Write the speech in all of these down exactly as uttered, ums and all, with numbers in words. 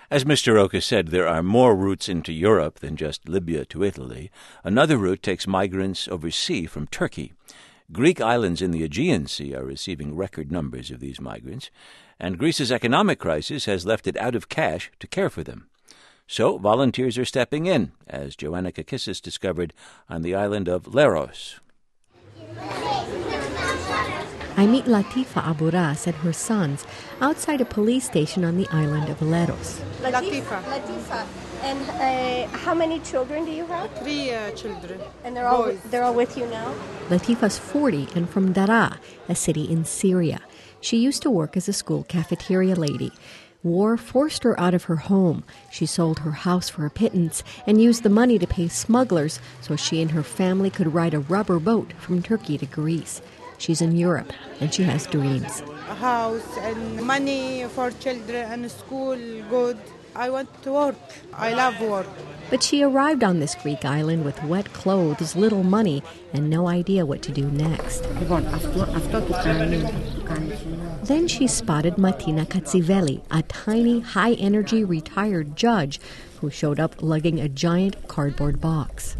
As Mister Roca said, there are more routes into Europe than just Libya to Italy. Another route takes migrants overseas from Turkey. Greek islands in the Aegean Sea are receiving record numbers of these migrants, and Greece's economic crisis has left it out of cash to care for them. So volunteers are stepping in, as Joanna Kakissis discovered on the island of Leros. I meet Latifa Aburas and her sons outside a police station on the island of Leros. Latifa. Latifa. And uh, how many children do you have? Three uh, children. And they're all they're all with you now? Latifa's forty and from Daraa, a city in Syria. She used to work as a school cafeteria lady. War forced her out of her home. She sold her house for a pittance and used the money to pay smugglers so she and her family could ride a rubber boat from Turkey to Greece. She's in Europe, and she has dreams. A house and money for children and school, good. I want to work. I love work. But she arrived on this Greek island with wet clothes, little money, and no idea what to do next. Then she spotted Martina Katsiveli, a tiny, high-energy retired judge who showed up lugging a giant cardboard box.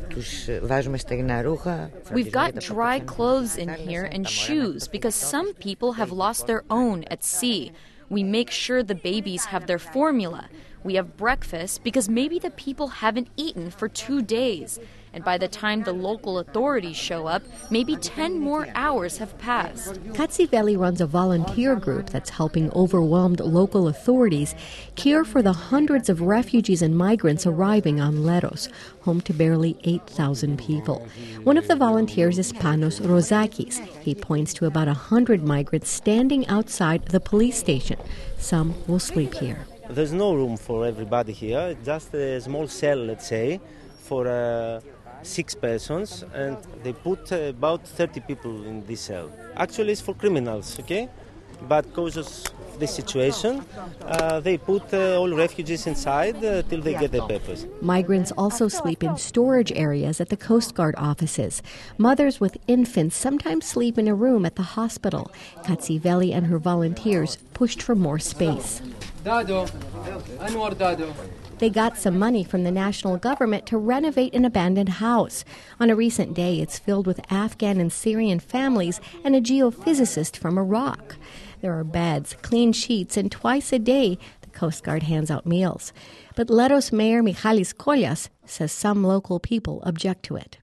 We've got dry clothes in here and shoes because some people have lost their own at sea. We make sure the babies have their formula. We have breakfast because maybe the people haven't eaten for two days. And by the time the local authorities show up, maybe ten more hours have passed. Katsiveli runs a volunteer group that's helping overwhelmed local authorities care for the hundreds of refugees and migrants arriving on Leros, home to barely eight thousand people. One of the volunteers is Panos Rozakis. He points to about one hundred migrants standing outside the police station. Some will sleep here. There's no room for everybody here, just a small cell, let's say, for uh, six persons, and they put uh, about thirty people in this cell. Actually, it's for criminals, okay? But because of this situation, uh, they put uh, all refugees inside uh, till they get their papers. Migrants also sleep in storage areas at the Coast Guard offices. Mothers with infants sometimes sleep in a room at the hospital. Katsiveli and her volunteers pushed for more space. Dado, Anwar Dado. They got some money from the national government to renovate an abandoned house. On a recent day, it's filled with Afghan and Syrian families and a geophysicist from Iraq. There are beds, clean sheets, and twice a day, the Coast Guard hands out meals. But Leros Mayor Michalis Kollias says some local people object to it.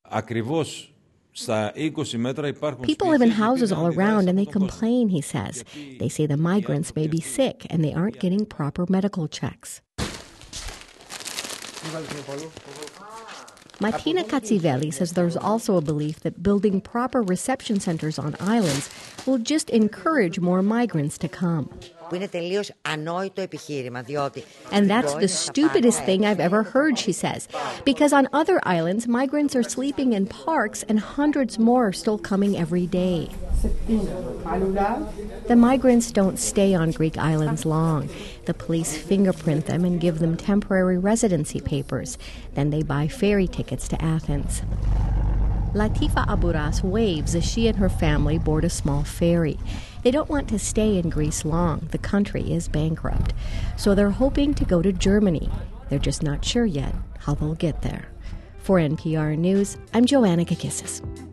People live in houses all around and they complain, he says. They say the migrants may be sick and they aren't getting proper medical checks. Martina Katsiveli says there's also a belief that building proper reception centers on islands will just encourage more migrants to come. And that's the stupidest thing I've ever heard, she says, because on other islands, migrants are sleeping in parks and hundreds more are still coming every day. The migrants don't stay on Greek islands long. The police fingerprint them and give them temporary residency papers. Then they buy ferry tickets to Athens. Latifa Aburas waves as she and her family board a small ferry. They don't want to stay in Greece long. The country is bankrupt. So they're hoping to go to Germany. They're just not sure yet how they'll get there. For N P R News, I'm Joanna Kakissis.